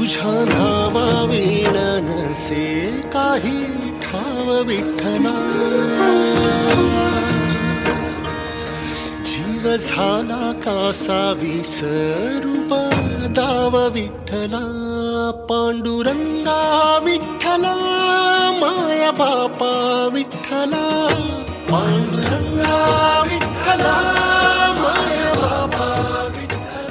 तुझ्या नावाविण नसे काही ठाव विठ्ठला, जीव झाला कासा विसरू दाव विठ्ठला. पांडुरंगा विठ्ठला, माया बापा विठ्ठला.